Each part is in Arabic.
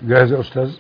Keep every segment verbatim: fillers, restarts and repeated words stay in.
جاهز يا أستاذ؟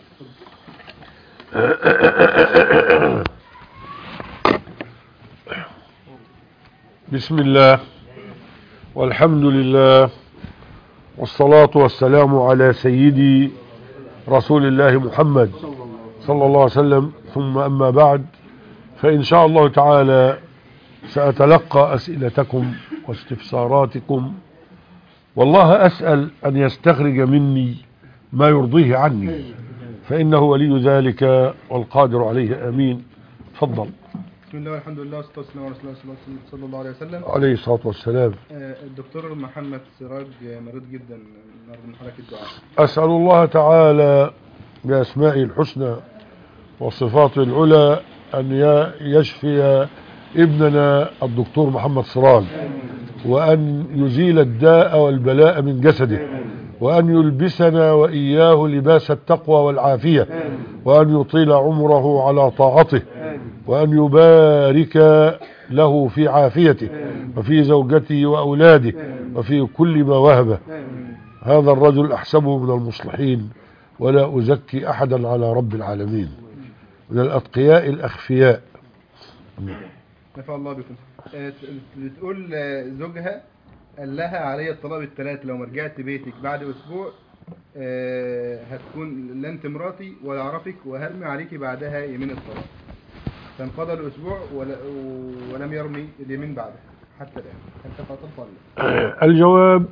بسم الله والحمد لله والصلاة والسلام على سيدي رسول الله محمد صلى الله عليه وسلم، ثم أما بعد، فإن شاء الله تعالى سأتلقى أسئلتكم واستفساراتكم، والله أسأل أن يستخرج مني ما يرضيه عني، فإنه ولي ذلك والقادر عليه. آمين. تفضل. بسم الله والحمد لله والصلاة والسلام على رسول الله صلى الله عليه وسلم عليه الصلاة والسلام. الدكتور محمد سراج مريض جدا النهارده من حالة الدعاء. أسأل الله تعالى بأسمائه الحسنى وصفاته العلى أن يشفي ابننا الدكتور محمد سراج، وأن يزيل الداء والبلاء من جسده، وأن يلبسنا وإياه لباس التقوى والعافية، وأن يطيل عمره على طاعته، وأن يبارك له في عافيته وفي زوجته وأولاده وفي كل ما وهبه. هذا الرجل أحسبه من المصلحين ولا أزكي أحدا على رب العالمين، من الأتقياء الأخفياء. نفع الله بكم. بتقول زوجها قال لها علي الطلاق الثلاث، لو ما رجعت بيتك بعد أسبوع هتكون لا انت مراتي ولا أعرفك، وهرمي عليكي بعدها يمين الطلاق. فانقضى الأسبوع ولم يرمي اليمين بعدها حتى الآن. هل تفضل؟ الجواب: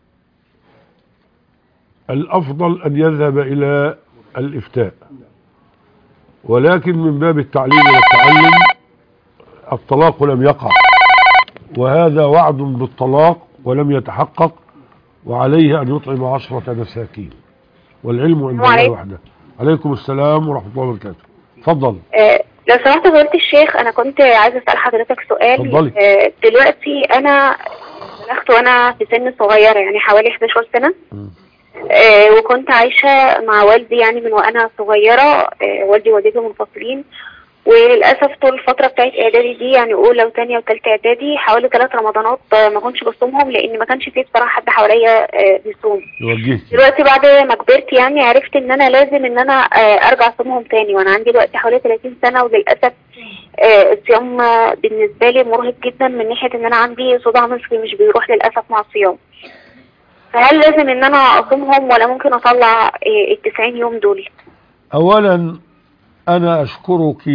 الأفضل أن يذهب إلى الإفتاء، ولكن من باب التعليم والتعلم الطلاق لم يقع، وهذا وعد بالطلاق ولم يتحقق، وعليه أن يطعم عشرة مساكين، والعلم عند الله وحده. عليكم السلام ورحمة الله وبركاته. تفضل. أه لو سمحت فضيلة الشيخ، أنا كنت عايزة أسأل حضرتك سؤال. أه دلوقتي أنا بلغت وأنا في سن صغيرة، يعني حوالي إحدى عشرة سنة، أه وكنت عايشة مع والدي يعني من وأنا صغيرة. أه والدي ووالدتي منفصلين، وللأسف طول الفترة بتاعت إعدادي دي، يعني أولى وثانية وثالثة إعدادي، حوالي ثلاث رمضانات ما كنتش بصومهم، لأن ما كانش فيه بصراحة حد حواليا بيصوم. دلوقتي بعد ما كبرت يعني عرفت إن أنا لازم إن أنا أرجع أصومهم تاني، وأنا عندي دلوقتي حوالي ثلاثين سنة، وللأسف الصيام بالنسبة لي مرهق جدا، من ناحية إن أنا عندي صداع نصفي مش بيروح للأسف مع الصيام. فهل لازم إن أنا أصومهم ولا ممكن أطلع التسعين يوم دول؟ أولا أنا أشكرك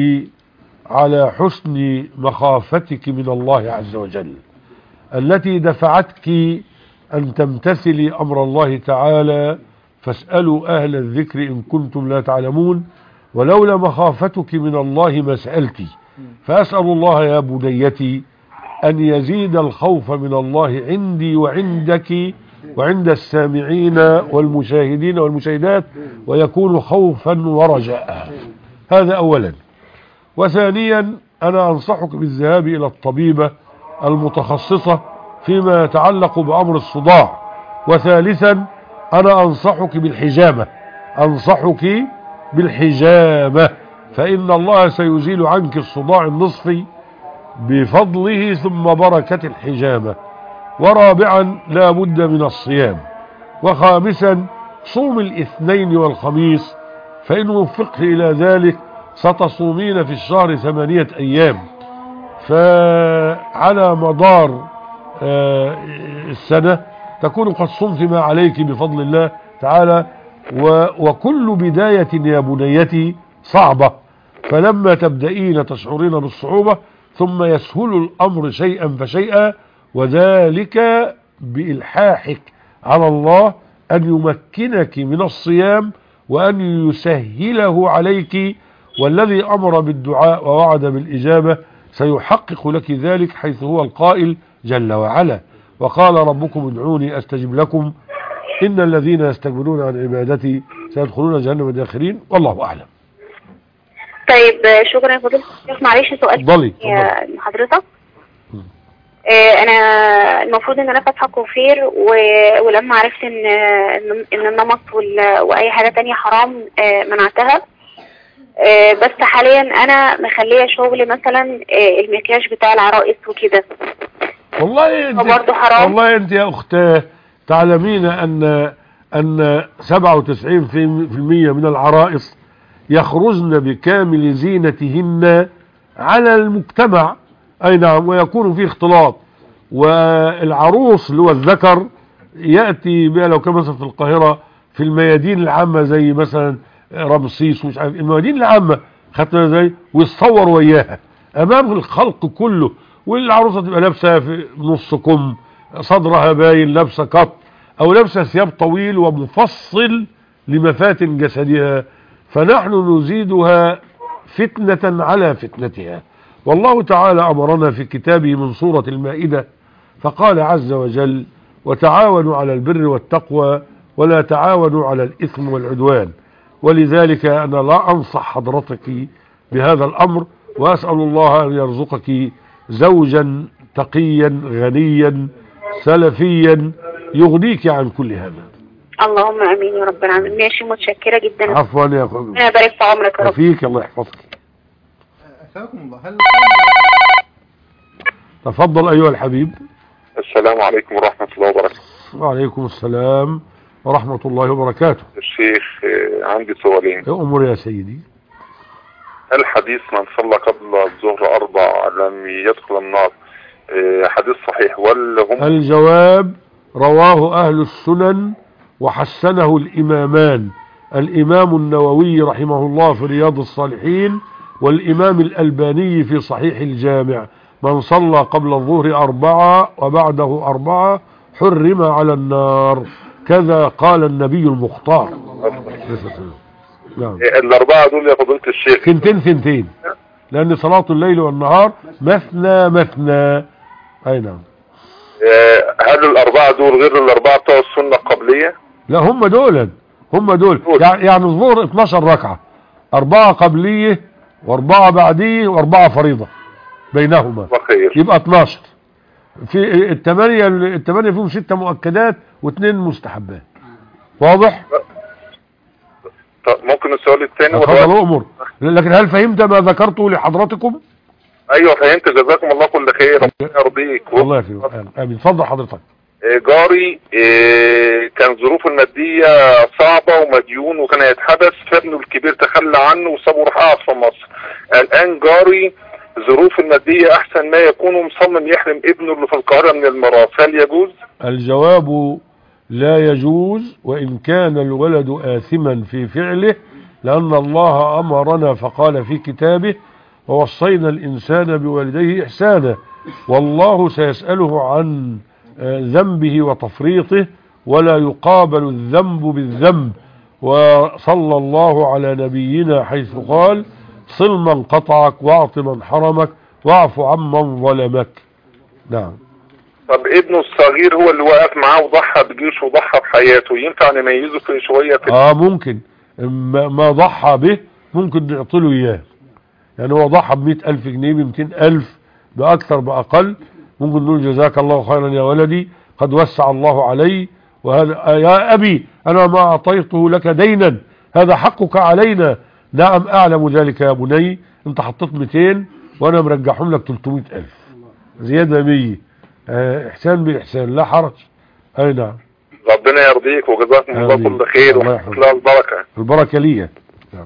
على حسن مخافتك من الله عز وجل التي دفعتك أن تمتثلي أمر الله تعالى: فاسألوا أهل الذكر إن كنتم لا تعلمون. ولولا مخافتك من الله ما سألتي. فأسأل الله يا بنيتي أن يزيد الخوف من الله عندي وعندك وعند السامعين والمشاهدين والمشاهدات، ويكون خوفا ورجاء. هذا أولا. وثانيا أنا أنصحك بالذهاب إلى الطبيبة المتخصصة فيما يتعلق بأمر الصداع. وثالثا أنا أنصحك بالحجامة، أنصحك بالحجامة، فإن الله سيزيل عنك الصداع النصفي بفضله ثم بركة الحجامة. ورابعا لا بد من الصيام. وخامسا صوم الاثنين والخميس، فإن وفقت إلى ذلك ستصومين في الشهر ثمانية أيام، فعلى مدار السنة تكون قد صمت ما عليك بفضل الله تعالى. وكل بداية يا بنيتي صعبة، فلما تبدأين تشعرين بالصعوبة ثم يسهل الأمر شيئا فشيئا، وذلك بإلحاحك على الله أن يمكنك من الصيام وأن يسهله عليك، والذي أمر بالدعاء ووعد بالإجابة سيحقق لك ذلك، حيث هو القائل جل وعلا: وقال ربكم ادعوني أستجب لكم إن الذين يستكبرون عن عبادتي سيدخلون جهنم داخرين. والله أعلم. طيب شكرا يا فضيلة الشيخ. معلش سؤال ضلي يا حضرتك. انا المفروض ان انا فاتحه كوفير، ولما عرفت ان ان النمط واي حاجه تانية حرام منعتها. بس حاليا انا مخليه شغل مثلا المكياج بتاع العرائس وكده. والله انت برضه حرام. والله انت يا اختاه تعلمين ان أن سبعة وتسعين بالمئة من العرائس يخرجن بكامل زينتهن على المجتمع، أي نعم، ويكون فيه اختلاط. والعروس اللي هو الذكر يأتي بها لو كان مثلا في القاهرة في الميادين العامة زي مثلا رمسيس ومش عارف الميادين العامة خدتها زي، ويتصور وياها أمام الخلق كله، والعروسة تبقى لابسة في نص كم، صدرها باين، لابسة قط أو لابسة ثياب طويل ومفصل لمفاتن جسدها، فنحن نزيدها فتنة على فتنتها. والله تعالى أمرنا في كتابه من سورة المائدة فقال عز وجل: وتعاونوا على البر والتقوى ولا تعاونوا على الإثم والعدوان. ولذلك أنا لا أنصح حضرتك بهذا الأمر، وأسأل الله أن يرزقك زوجا تقيا غنيا سلفيا يغنيك عن كل هذا. اللهم امين يا رب العالمين. ماشي، متشكرة جدا. عفوا يا اخوان، ربنا يبارك في عمرك يا رب. فيك، الله يحفظك. أسألكم الله، هل تفضل أيها الحبيب. السلام عليكم ورحمة الله وبركاته. وعليكم السلام ورحمة الله وبركاته. الشيخ عندي سؤالين. يا أمور يا سيدي. الحديث من صلى قبل الظهر أربع لم يدخل النار حديث صحيح ولا هم؟ الجواب: رواه أهل السنن وحسنه الإمامان، الإمام النووي رحمه الله في رياض الصالحين، والإمام الألباني في صحيح الجامع. من صلى قبل الظهر أربعة وبعده أربعة حرم على النار، كذا قال النبي المختار. نعم. الأربعة دول يا فضيلة الشيخ ثنتين ثنتين، لأن صلاة الليل والنهار مثنى مثنى. أي نعم. هل الأربعة دول غير الأربعة بتوع السنة القبلية؟ لا، هم دول هم دول يعني يعني الظهر اتناشر ركعة، أربعة قبلية وأربعة بعديه وأربعة فريضة بينهما، بخير. يبقى اتناشر. في الثمانية الثمانية فيهم ستة مؤكدات واثنين مستحبات. واضح؟ ممكن السؤال الثاني؟ تفضل أمر. لكن هل فهمت ما ذكرته لحضرتكم؟ ايوه فهمت، جزاكم الله كل خير، ربنا يرضيك. الله يخليك. امين. اتفضل حضرتك. جاري كان ظروفه الماديه صعبه ومديون وكان هيتحبس، فابنه الكبير تخلى عنه وسابه راح قعد في مصر. الان جاري ظروفه الماديه احسن ما يكون ومصمم يحرم ابنه اللي في القاهره من الميراث، هل يجوز؟ الجواب: لا يجوز، وإن كان الولد آثما في فعله، لأن الله أمرنا فقال في كتابه: ووصينا الإنسان بوالديه إحسانا، والله سيسأله عن ذنبه وتفريطه، ولا يقابل الذنب بالذنب. وصلى الله على نبينا حيث قال: صل من قطعك واعط من حرمك واعف عمن ظلمك. نعم. طب ابنه الصغير هو اللي وقف معاه وضحى بجيشه وضحى بحياته، ينفع نميزه في شوية في اه ممكن، ما ضحى به ممكن نعطله اياه. يعني هو ضحى بمئة ألف جنيه، بمئتين ألف، بأكثر بأقل، ممكن نقول: جزاك الله خيرا يا ولدي، قد وسع الله علي، وهذا يا أبي أنا ما أعطيته لك دينا، هذا حقك علينا. نعم أعلم ذلك يا بني، أنت حطيت مئتين وأنا مرجعهم لك ثلاثمئة ألف زيادة مية. إحسان بالإحسان، لا حرج. أي نعم. ربنا يرضيك وجزاكم الله كل خير ولا البركة. البركة لي. نعم.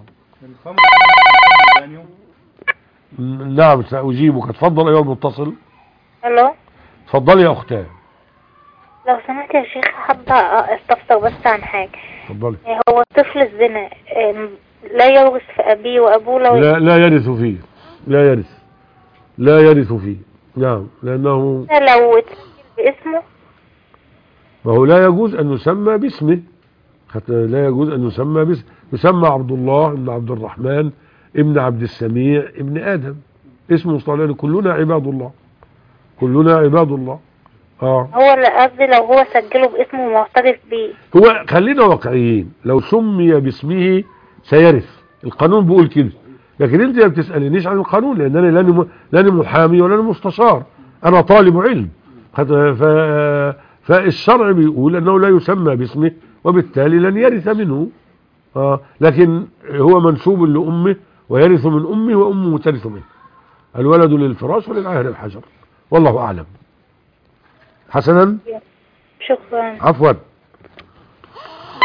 نعم سأجيبك. اتفضل أيها المتصل. الو. اتفضل يا أختاه. لو سمحت يا شيخ، حابة استفسر بس عن حاجة. اتفضلي. هو الطفل الزنا لا يورث في أبيه وأبوه لو لا لا يرث فيه، لا يرث لا يرث فيه. نعم، لأنه لو باسمه، ما هو لا يجوز أن يسمى باسمه، حتى لا يجوز أن يسمى باسمه. يسمى عبد الله ابن عبد الرحمن ابن عبد السميع ابن آدم، اسمه مصطلح، كلنا عباد الله، كلنا عباد الله. اه هو اللي قصدي لو هو سجله باسمه معترف بيه. هو خلينا واقعيين، لو سمي باسمه سيرث، القانون بيقول كده. لكن انت ما بتسألنيش عن القانون، لان انا لاني لاني محامي ولا انا مستشار، انا طالب علم. ف... فالشرع بيقول انه لا يسمى باسمه، وبالتالي لن يرث منه. آه. لكن هو منسوب لأمه ويرث من أمه وأمه ترث منه. الولد للفراش وللعاهر الحجر، والله أعلم. حسنا. شكرا. عفوا.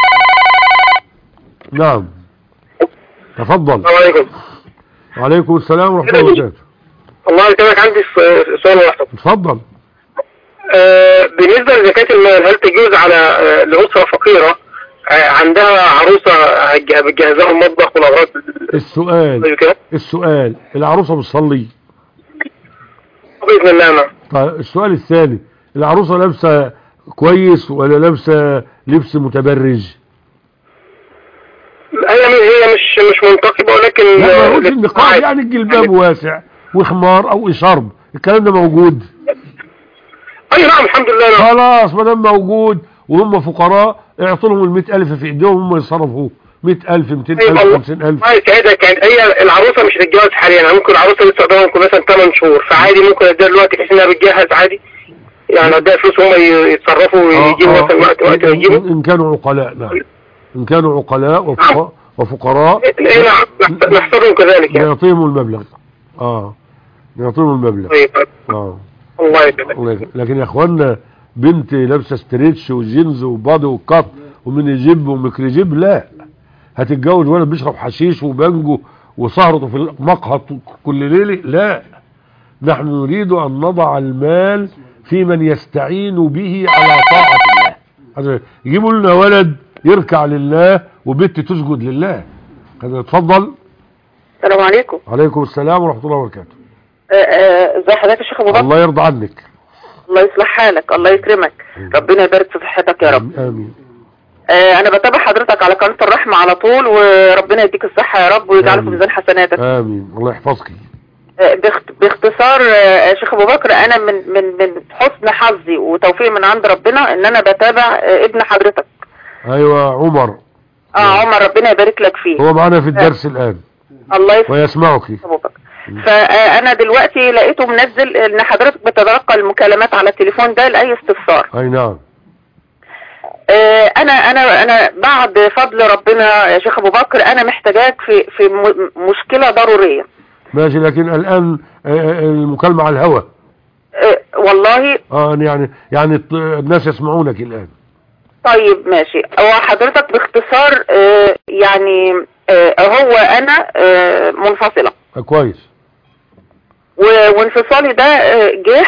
نعم تفضل. السلام عليكم. وعليكم السلام ورحمة الله وبركاته. الله يكرمك، عندي سؤال واحد. اتفضل. آه بالنسبة لزكاة المال، هل تجوز على آه لأسرة فقيرة آه عندها عروسة بتجهزها المطبخ والأغراض؟ السؤال السؤال العروسة بتصلي؟ بإذن الله. نعم. طيب السؤال الثاني، العروسة لابسة كويس ولا لابسة لبس متبرج؟ هي هي مش مش منتقبة، ولكن لا ما النقاب يعني الجلباب واسع وخمار او اشارب، الكلام ده موجود؟ اي نعم الحمد لله. نعم. خلاص ما دام موجود وهم فقراء اعطوا لهم المئة الف في ايديهم، هم يصرفوا مئة الف مئتين الف خمسين الف. ما سعيدك، يعني هي العروسة مش هتتجوز حاليا، يعني ممكن العروسة لسه قدامها ممكن مثلا ثمانية شهور، فعادي ممكن اديها دلوقتي بحيث انها بتجهز عادي، يعني اديها فلوس هم يتصرفوا ويجيبوا مثلا وقت وقت يجيبوا ان كانوا عقلاء. نعم ان كانوا عقلاء وفقراء وفقراء نحصرهم كذلك يعني نعطيهم المبلغ. اه نعطيهم المبلغ. طيب. اه الله يكرمك. لكن يا اخوانا بنت لابسه ستريتش وجينز وبادي وكات ومن يجيب ومكري جيب، لا هتتجوز ولد بيشرب حشيش وبنجو وسهرته في المقهى كل ليله؟ لا، نحن نريد ان نضع المال في من يستعين به على طاعه الله. يجيبوا لنا ولد يركع لله وبنت تسجد لله. اتفضل. السلام عليكم. عليكم السلام ورحمه الله وبركاته. ازي حضرتك يا شيخ ابو بكر؟ الله يرضى عنك. الله يصلح حالك، الله يكرمك. مم. ربنا يبارك في صحتك يا رب. امين. آه انا بتابع حضرتك على قناه الرحمه على طول، وربنا يديك الصحه يا رب ويجعله في ميزان حسناتك. امين. الله يحفظك. آه باختصار يا آه شيخ ابو بكر، انا من من من حسن حظي وتوفيق من عند ربنا ان انا بتابع آه ابن حضرتك. ايوه عمر. اه عمر ربنا يبارك لك فيه. هو معانا في الدرس آه. الان. الله يسلمك ويسمعك. ابو بكر. فانا دلوقتي لقيته منزل ان حضرتك بتتلقى المكالمات على التليفون ده لاي استفسار. اي نعم. انا انا انا بعد فضل ربنا يا شيخ ابو بكر انا محتاجاك في في مشكله ضروريه. ماشي، لكن الان المكالمه على الهواء. والله اه يعني يعني الناس يسمعونك الان. طيب ماشي. هو حضرتك باختصار يعني هو انا منفصله. كويس. وانفصالي ده جه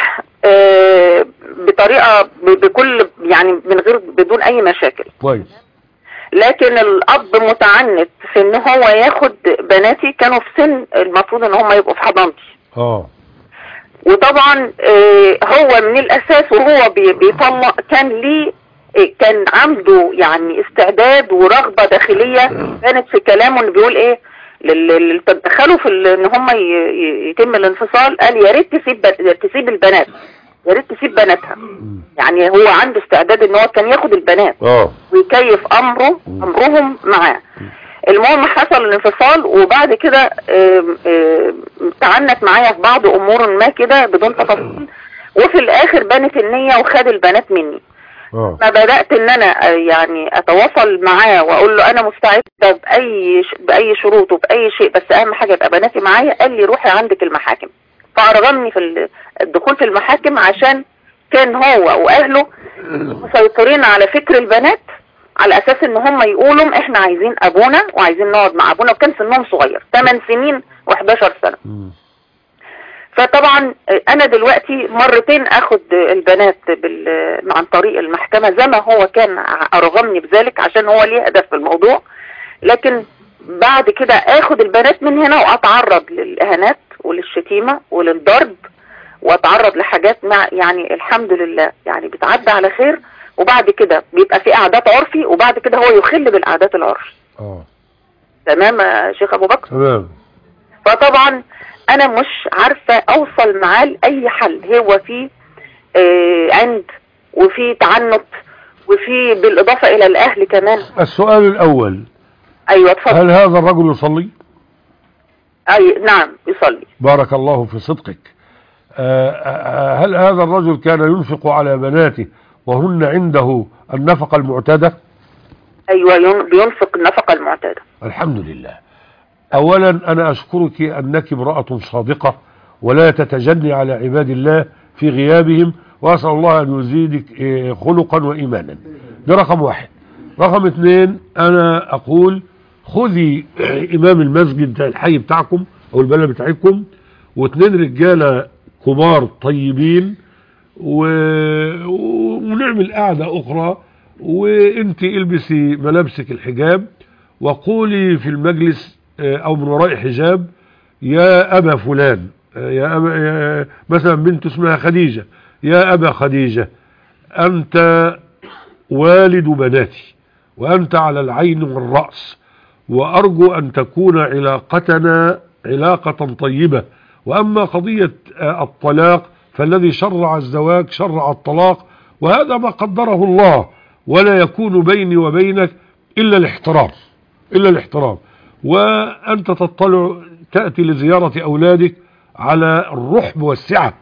بطريقة بكل يعني من غير بدون اي مشاكل. كويس. لكن الاب متعنت في ان هو ياخد بناتي كانوا في سن المفروض ان هم يبقوا في حضانتي. اه وطبعا هو من الاساس وهو بيطلق كان ليه كان عنده يعني استعداد ورغبة داخلية كانت في كلامه انه بيقول ايه اللي تدخلوا في ان هم يتم الانفصال، قال يا ريت تسيب تسيب البنات، يا ريت تسيب بناتها. يعني هو عنده استعداد ان هو كان ياخد البنات اه ويكيف امره امرهم معاه. المهم حصل الانفصال، وبعد كده تعنت معايا في بعض امور ما كده بدون تفاصيل، وفي الاخر بانت النية وخد البنات مني. اه ما بدأت ان انا يعني اتواصل معاه واقول له انا مستعدة باي باي شروط وباي شيء، بس اهم حاجة يبقى بناتي معايا. قال لي روحي عندك المحاكم، فارغمني في الدخول في المحاكم عشان كان هو واهله مسيطرين على فكر البنات على اساس ان هم يقولوا احنا عايزين ابونا وعايزين نقعد مع ابونا، وكان سنهم صغير ثمان سنين وحداشر سنة. فطبعا انا دلوقتي مرتين اخد البنات عن طريق المحكمة زي ما هو كان ارغمني بذلك عشان هو ليه هدف في الموضوع، لكن بعد كده اخد البنات من هنا واتعرض للاهانات وللشتيمة وللضرب واتعرض لحاجات مع يعني الحمد لله يعني بتعدى على خير، وبعد كده بيبقى في قعدات عرفي، وبعد كده هو يخل بالقعدات العرفي. اه تمام يا شيخ ابو بكر؟ تمام. فطبعا انا مش عارفة اوصل معاه لاي حل. هو في آه عند وفي تعنت وفي بالاضافة الى الاهل كمان. السؤال الاول. ايوه اتفضل. هل هذا الرجل يصلي؟ اي نعم يصلي. بارك الله في صدقك. آه هل هذا الرجل كان ينفق على بناته وهن عنده النفقة المعتادة؟ ايوه بينفق النفقة المعتادة. الحمد لله. اولا انا اشكرك انك امرأة صادقة ولا تتجني على عباد الله في غيابهم، واسأل الله ان يزيدك خلقا وايمانا. ده رقم واحد. رقم اثنين، انا اقول خذي امام المسجد الحي بتاعكم او البلد بتاعكم واثنين رجالة كبار طيبين و... ونعمل قعدة اخرى، وانت البسي ملابسك الحجاب وقولي في المجلس او من وراء حجاب يا ابا فلان، يا أبا يا مثلا بنت اسمها خديجة، يا ابا خديجة انت والد بناتي وانت على العين والرأس، وارجو ان تكون علاقتنا علاقة طيبة، واما قضية الطلاق فالذي شرع الزواج شرع الطلاق، وهذا ما قدره الله، ولا يكون بيني وبينك الا الاحترام الا الاحترام. وانت تطلع تأتي لزيارة اولادك على الرحب والسعة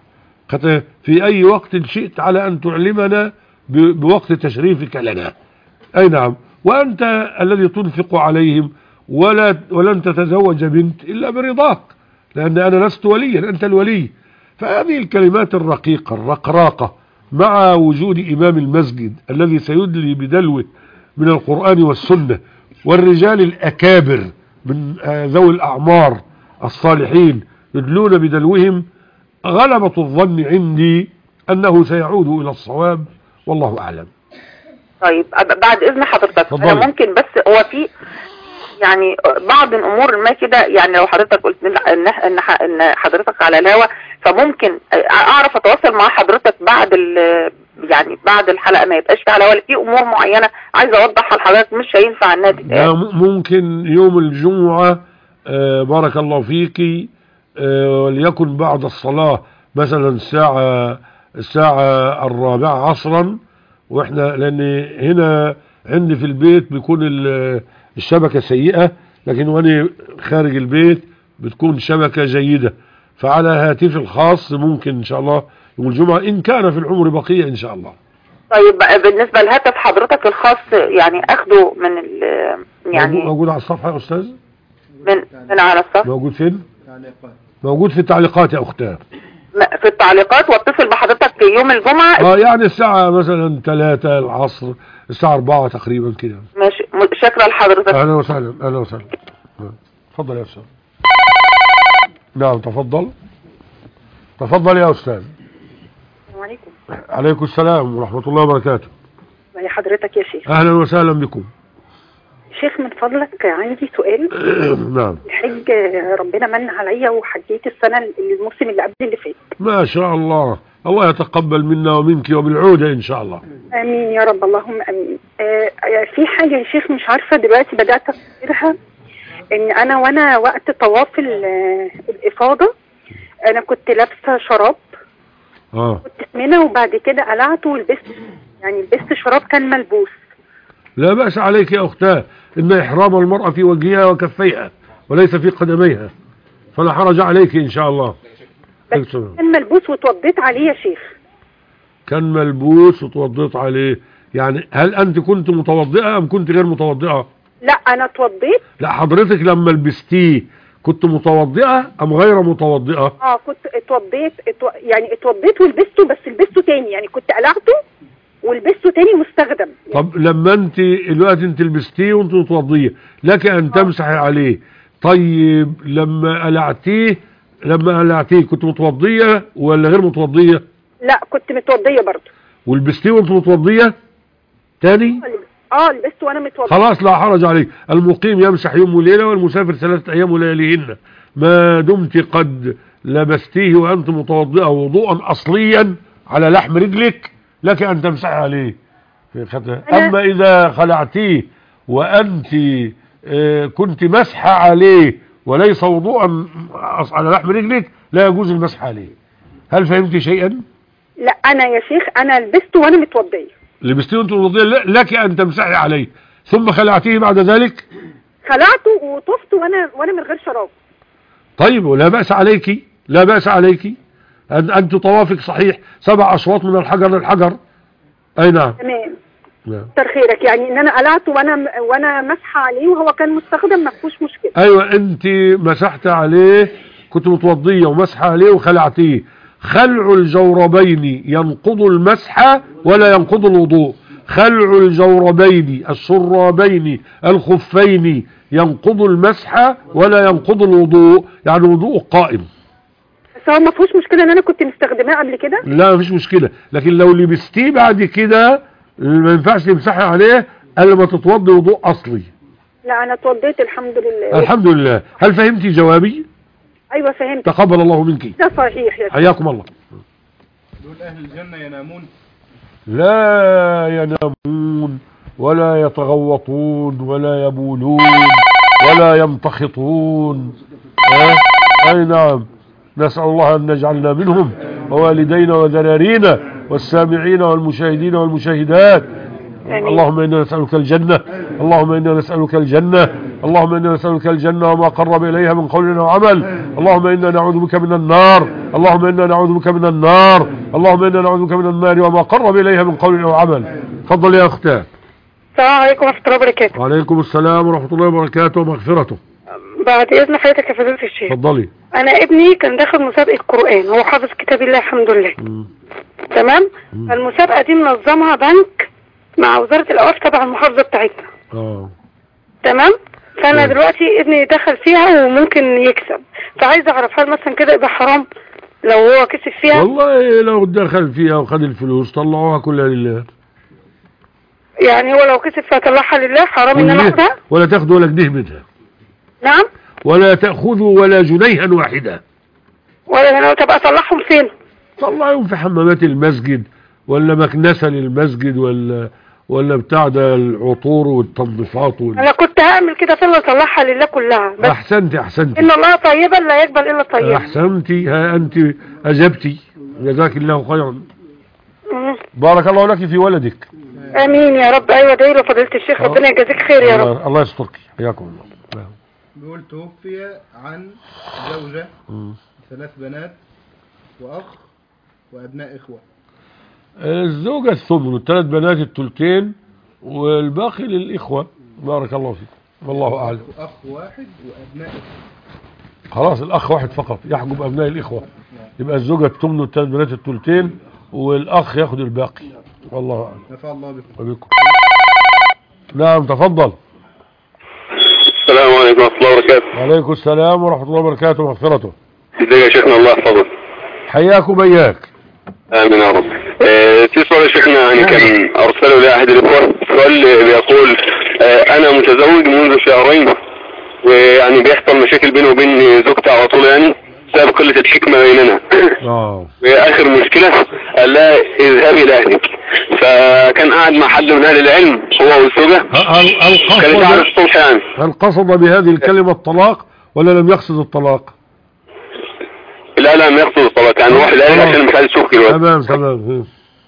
في اي وقت شئت، على ان تعلمنا بوقت تشريفك لنا. اي نعم. وانت الذي تنفق عليهم، ولا ولن تتزوج بنت الا برضاك، لان انا لست وليا، انت الولي. فهذه الكلمات الرقيقة الرقراقة مع وجود امام المسجد الذي سيدلي بدلوه من القرآن والسنة، والرجال الاكابر من ذوي الاعمار الصالحين يدلون بدلوهم، غلبة الظن عندي انه سيعود الى الصواب، والله اعلم. طيب بعد اذن حضرتك فضل. انا ممكن بس هو في يعني بعض الامور ما كده، يعني لو حضرتك قلت ان ان ان حضرتك على الهوا فممكن اعرف اتواصل مع حضرتك بعد يعني بعد الحلقه، ما يبقاش في على الهوا في امور معينه عايز اوضحها لحضرتك مش هينفع انها تتقال. ممكن يوم الجمعه آه بارك الله فيكي، آه وليكن بعد الصلاه مثلا الساعه الساعه الرابعه عصرا، واحنا لان هنا عندي في البيت بيكون الشبكة سيئة، لكن وانا خارج البيت بتكون شبكة جيدة، فعلى هاتف الخاص ممكن ان شاء الله يوم الجمعة ان كان في العمر بقية ان شاء الله. طيب بالنسبة لهاتف حضرتك الخاص يعني اخده من ال يعني موجود على الصفحة يا استاذ؟ من من على الصفحة موجود فين؟ موجود في التعليقات يا اختار، في التعليقات، واتصل بحضرتك يوم الجمعة اه يعني الساعة مثلا ثلاثة العصر، الساعة أربعة تقريبا كده. ماشي، شكرا لحضرتك. اهلا وسهلا اهلا وسهلا. تفضل يا استاذ. نعم تفضل تفضل يا استاذ. السلام عليكم. عليكم السلام ورحمة الله وبركاته. ازي حضرتك يا شيخ؟ اهلا وسهلا بكم. شيخ من فضلك عندي سؤال. نعم. الحج ربنا من عليا وحجيت السنة الموسم اللي قبل اللي فات. ما شاء الله، الله يتقبل منا ومنك وبالعودة ان شاء الله. امين يا رب، اللهم امين. آه في حاجة يا شيخ مش عارفة دلوقتي بدأت افتكرها، ان انا وانا وقت طواف الافاضة انا كنت لابسة شراب اه كنت منه، وبعد كده قلعته ولبست، يعني لبست شراب كان ملبوس. لا بأس عليك يا اختاه، ان احرام المرأة في وجهها وكفيها وليس في قدميها، فلا حرج عليك ان شاء الله. بس كان ملبوس وتوضيت عليه يا شيخ. كان ملبوس وتوضيت عليه، يعني هل انت كنت متوضئة ام كنت غير متوضئة؟ لا انا اتوضيت. لا حضرتك لما لبستيه كنت متوضئة ام غير متوضئة؟ اه كنت اتوضيت اتو... يعني اتوضيت ولبسته، بس لبسته تاني، يعني كنت قلعته ولبسته تاني مستخدم. يعني طب لما انت الوقت انت لبستيه وانت متوضية لك ان تمسحي عليه، طيب لما قلعتيه لما قلعتيه كنت متوضية ولا غير متوضية؟ لا كنت متوضية برضو. ولبستيه وانت متوضية تاني؟ اه لبسته وانا متوضية. خلاص لا حرج عليك، المقيم يمسح يوم وليلة والمسافر ثلاثة ايام ولياليهن، ما دمت قد لبستيه وانت متوضئة وضوءا اصليا على لحم رجلك لك ان تمسحي عليه في خطأ. اما اذا خلعتيه وانت اه كنت مسحة عليه وليس وضوءا على لحم رجلك لا يجوز المسح عليه. هل فهمت شيئا؟ لا انا يا شيخ انا لبسته وانا متوضية. لبستيه وانت متوضية لك ان تمسحي عليه، ثم خلعتيه بعد ذلك؟ خلعته وطفت وانا وانا من غير شراب. طيب ولا بأس عليك، لا بأس عليك ان انت طوافك صحيح، سبع اشواط من الحجر للحجر. اي نعم تمام. نعم كتر خيرك، يعني ان انا قلعته وانا وانا مسحه عليه وهو كان مستخدم ما فيهوش مشكله. ايوه انت مسحت عليه كنت متوضيه ومسحه عليه وخلعتيه. خلع الجوربين ينقض المسح ولا ينقض الوضوء. خلع الجوربين الشرابين الخفين ينقض المسح ولا ينقض الوضوء، يعني وضوء قائم. بس هو ما فيهوش مشكله ان انا كنت مستخدماه قبل كده؟ لا مفيش مشكله، لكن لو لبستيه بعد كده ما ينفعش تمسحي عليه الا ما تتوضي وضوء اصلي. لا انا اتوضيت الحمد لله. الحمد لله. هل فهمتي جوابي؟ ايوه فهمت. تقبل الله منك. ده صحيح يا حياكم الله. دول اهل الجنه ينامون؟ لا ينامون ولا يتغوطون ولا يبولون ولا يمتخطون. اه؟ اي نعم. نسأل الله ان نجعلنا منهم ووالدينا وذرارينا والسامعين والمشاهدين والمشاهدات. اللهم إنا نسألك الجنة، اللهم إنا نسألك الجنة، اللهم إنا نسألك الجنة وما قرب إليها من قول وعمل. اللهم إنا نعوذ بك من النار، اللهم إنا نعوذ بك من النار، اللهم إنا نعوذ بك من النار وما قرب إليها من قول وعمل. تفضل يا أختاه. السلام عليكم ورحمة الله وبركاته. وعليكم السلام ورحمة الله وبركاته ومغفرته. بعد إذن حضرتك يا فضيلة الشيخ. تفضلي. أنا ابني كان داخل مسابقة قرآن، هو حافظ كتاب الله الحمد لله. م. تمام؟ م. المسابقة دي منظمها بنك مع وزارة الأوقاف تبع المحافظة بتاعتنا. اه تمام. فأنا مم. دلوقتي ابني دخل فيها وممكن يكسب، فعايز أعرف هل مثلا كده يبقى حرام لو هو كسب فيها؟ والله لو دخل فيها وخد الفلوس طلعوها كلها لله. يعني هو لو كسب فيها طلعها لله، حرام إن أنا أخدها؟ ولا تاخذوا ولا جنيه منها. نعم؟ ولا تأخذوا ولا جنيها واحدة. ولا أنا تبقى أطلعهم فين؟ طلعهم في حمامات المسجد ولا مكنسة للمسجد ولا ولا بتاع ده العطور والتنظيفات وال... انا كنت هعمل كده فعلا اطلعها لله كلها. بس احسنتي احسنتي. ان الله طيبا لا يقبل الا طيبا. احسنتي. ها انت اجبتي، جزاك الله خيرا. بارك الله لك في ولدك. امين يا رب. ايوه ادعي له فضيله الشيخ، ربنا يجازيك خير يا رب. الله يسترك. حياكم الله. بيقول توفي عن زوجة م. ثلاث بنات واخ وابناء اخوه. الزوجة الثمن والثلاث بنات الثلثين والباقي للإخوة. بارك الله فيك. والله أعلم. أخ واحد وأبناء إخوة. خلاص الأخ واحد فقط يحجب أبناء الإخوة. يبقى الزوجة الثمن والثلاث بنات الثلثين والأخ ياخد الباقي. والله أعلم. نفع الله بكم. وبكم. نعم تفضل. السلام عليكم ورحمة الله وبركاته. وعليكم السلام ورحمة الله وبركاته ومغفرته. ازيك يا شيخنا الله يحفظك. حياكم إياك. آمين يا رب. اه في سؤال يا شيخنا يعني كان أرسله لأحد الإخوة، سؤال بيقول اه أنا متزوج منذ شهرين ويعني بيحصل مشاكل بيني وبين زوجتي على طول يعني بسبب قلة الحكمة بيننا. اه وآخر مشكلة قال لها اذهبي لأهلك، فكان قاعد مع حد من أهل العلم هو والزوجة. هل قصد على الصبح يعني هل قصد بهذه الكلمة الطلاق ولا لم يقصد الطلاق؟ لا لا ما يقصد الطلاق، يعني روح لأهلك عشان مش عايز يشوفك دلوقتي. تمام تمام.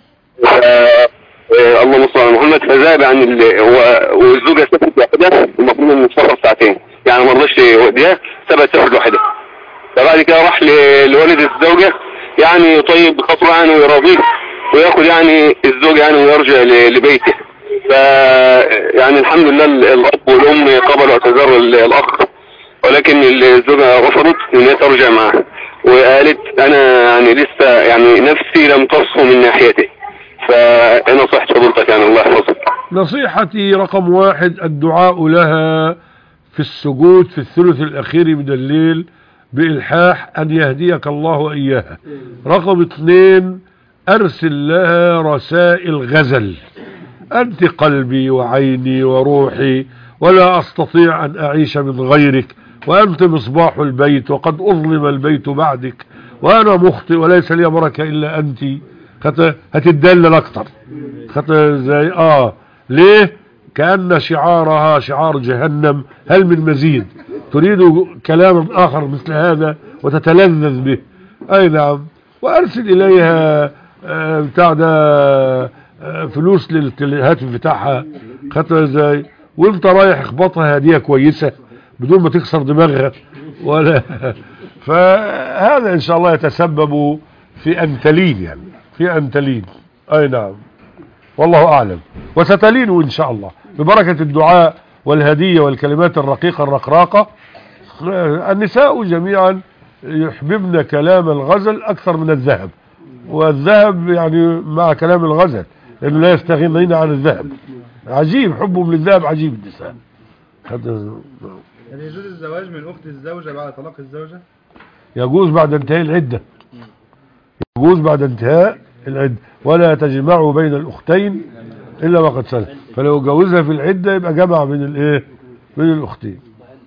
اللهم صل على محمد. فذهب عن والزوجة سافرت لوحدها، المفروض ان السفر ساعتين يعني ما رضاش يوديها، سابت تسافر لوحدها. فبعد كده راح لوالد الزوجة يعني يطيب خاطره يعني ويراضيه وياخد يعني الزوجة يعني ويرجع لبيته. ف يعني الحمد لله الأب والأم قبلوا اعتذار الأخ، ولكن الزوجة رفضت ان هي ترجع معه وقالت انا يعني لسه يعني نفسي لم تصفو من ناحيته. فانا نصيحة فضلتك يعني الله يحفظك. نصيحتي رقم واحد الدعاء لها في السجود في الثلث الأخير من الليل بإلحاح أن يهديك الله وإياها. رقم اثنين أرسل لها رسائل غزل: أنت قلبي وعيني وروحي ولا أستطيع أن أعيش من غيرك، وأنت مصباح البيت وقد أظلم البيت بعدك، وأنا مخطئ وليس لي بركة إلا أنت. هتدلل أكتر زي آه ليه؟ كأن شعارها شعار جهنم، هل من مزيد؟ تريد كلاما آخر مثل هذا وتتلذذ به. أي نعم. وأرسل إليها آه بتاع ده آه فلوس للهاتف بتاعها، خدتها ازاي؟ وانت رايح اخبطها هدية كويسة بدون ما تكسر دماغها ولا فهذا ان شاء الله يتسبب في ان تلين، يعني في ان تلين. اي نعم والله اعلم. وستلين ان شاء الله ببركة الدعاء والهدية والكلمات الرقيقة الرقراقة. النساء جميعا يحببن كلام الغزل اكثر من الذهب، والذهب يعني مع كلام الغزل لانه لا يستغنين عن الذهب. عجيب حبهم للذهب، عجيب النساء. هل يجوز الزواج من أخت الزوجة بعد طلاق الزوجة؟ يجوز بعد انتهاء العدة، يجوز بعد انتهاء العدة، ولا تجمعوا بين الأختين إلا ما قد سلف. فلو جوزها في العدة يبقى جمع بين الايه بين الأختين.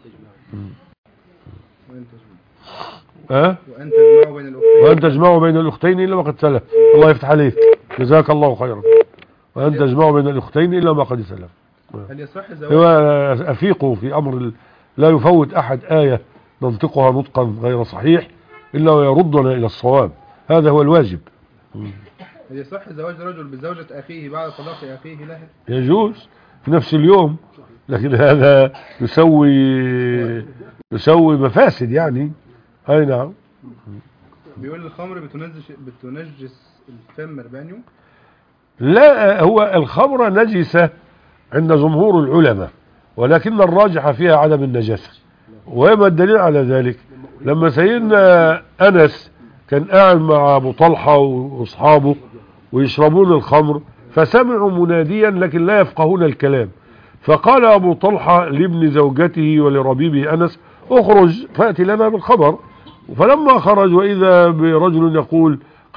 أه؟ وأن تجمعوا بين الأختين وأن تجمعوا بين الأختين إلا ما قد سلف. الله يفتح عليك، جزاك الله خيرا. وأن تجمعوا بين الأختين إلا ما قد سلف. هل يصح الزواج؟ هو أفيقوا في أمر لا يفوت أحد آية ننطقها نطقا غير صحيح إلا ويردنا إلى الصواب، هذا هو الواجب. هل يصح زواج رجل بزوجة أخيه بعد طلاق أخيه له؟ يجوز في نفس اليوم، لكن هذا يسوي يسوي مفاسد يعني. أي نعم. بيقول الخمر بتنجس بتنجس الفم أربعين يوم؟ لا، هو الخمر نجسة عند جمهور العلماء، ولكن الراجح فيها عدم النجاسة. وما الدليل على ذلك؟ لما سيدنا أنس كان قاعد مع أبو طلحة وأصحابه ويشربون الخمر، فسمعوا مناديا لكن لا يفقهون الكلام، فقال أبو طلحة لابن زوجته ولربيبه أنس: اخرج فأتي لنا بالخبر. فلما خرج وإذا برجل يقول: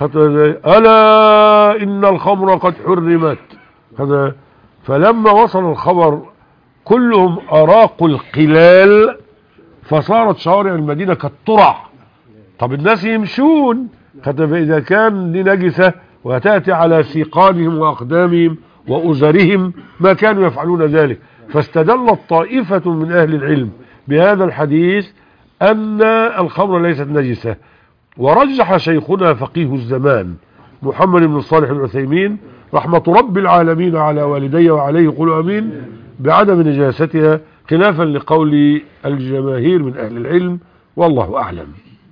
ألا إن الخمر قد حرمت. هذا فلما وصل الخبر كلهم أراقوا القلال، فصارت شوارع المدينة كالطرع. طب الناس يمشون، فإذا كان دي نجسة وتأتي على سيقانهم وأقدامهم وأزرهم ما كانوا يفعلون ذلك. فاستدلت طائفة من أهل العلم بهذا الحديث أن الخمر ليست نجسة، ورجح شيخنا فقيه الزمان محمد بن صالح العثيمين رحمة رب العالمين على والدي وعليه قولوا أمين بعدم نجاستها، خلافا لقول الجماهير من أهل العلم، والله أعلم.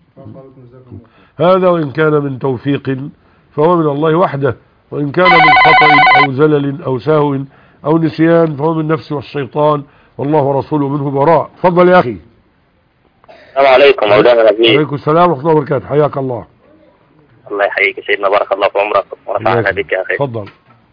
هذا وإن كان من توفيق فهو من الله وحده، وإن كان من خطأ أو زلل أو سهو أو نسيان فهو من نفسه والشيطان، والله ورسوله منه براء. تفضل يا أخي. السلام عليكم مولانا العزيز. وعليكم السلام ورحمة الله وبركاته، حياك الله. الله يحييك يا سيدنا، بارك الله في عمرك ونفعنا بك يا أخي. تفضل.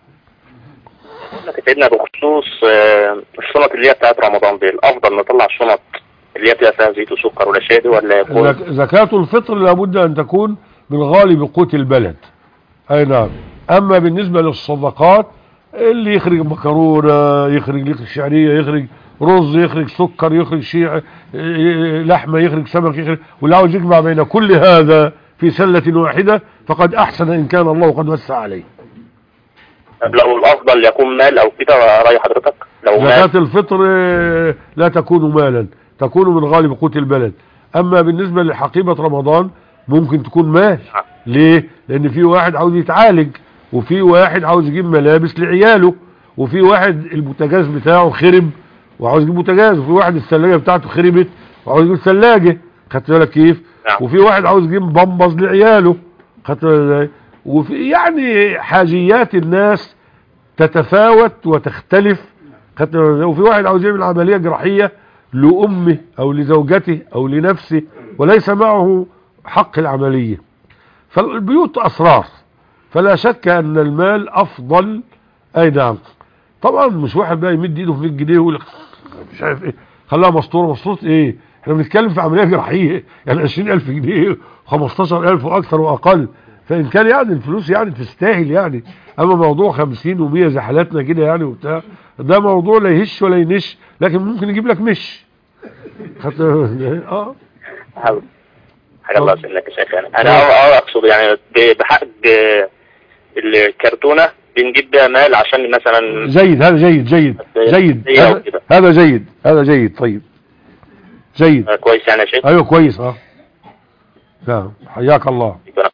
سيدنا بخصوص الشنط اللي هي بتاعت رمضان دي، الأفضل نطلع الشنط اللي هي بتاعت فيها زيت وسكر ولا شادي، ولا يكون زكاة الفطر لابد أن تكون من غالب قوت البلد. أي نعم. أما بالنسبة للصدقات اللي يخرج مكرونة، يخرج لك شعرية، يخرج رز، يخرج سكر، يخرج شيء لحمة، يخرج سمك، يخرج، واللي عاوز يجمع بين كل هذا في سلة واحدة فقد أحسن إن كان الله قد وسع عليه. لو الأفضل يكون مال أو كده رأي حضرتك؟ لو زكاة الفطر لا تكون مالا، تكون من غالب قوت البلد. أما بالنسبة لحقيبة رمضان ممكن تكون مال. ليه؟ لأن في واحد عاوز يتعالج، وفي واحد عاوز يجيب ملابس لعياله، وفي واحد البوتاجاز بتاعه خرب وعاوز يجيب بوتاجاز، وفي واحد الثلاجة بتاعته خربت وعاوز يجيب ثلاجة. خدت بالك كيف؟ وفي واحد عاوز يجيب بامبز لعياله. خدت بالك؟ وفي يعني حاجيات الناس تتفاوت وتختلف. خدت بالك؟ وفي واحد عاوز يعمل عملية جراحية لأمه أو لزوجته أو لنفسه وليس معه حق العملية. فالبيوت أسرار، فلا شك أن المال أفضل. أي نعم. طبعا مش واحد بقى يمد ايده في مية جنيه ويقول مش عارف ايه، خلاها مسطوره. مسطوره ايه؟ احنا بنتكلم في عمليه جراحيه يعني عشرين ألف جنيه خمستاشر ألف واكثر واقل، فان كان يعني الفلوس يعني تستاهل يعني. اما موضوع خمسين ومية زي حالاتنا كده يعني وبتاع، ده موضوع لا يهش ولا ينش، لكن ممكن يجيب لك مش خدت اه حاجه. الله يسلمك يا شيخ. انا اقصد يعني بحق الكرتونه بنجيب بيها مال عشان مثلا. جيد، هذا جيد جيد جيد هذا, هذا جيد هذا جيد. طيب جيد كويس يعني يا شيخ. ايوه كويس. اه نعم، حياك الله.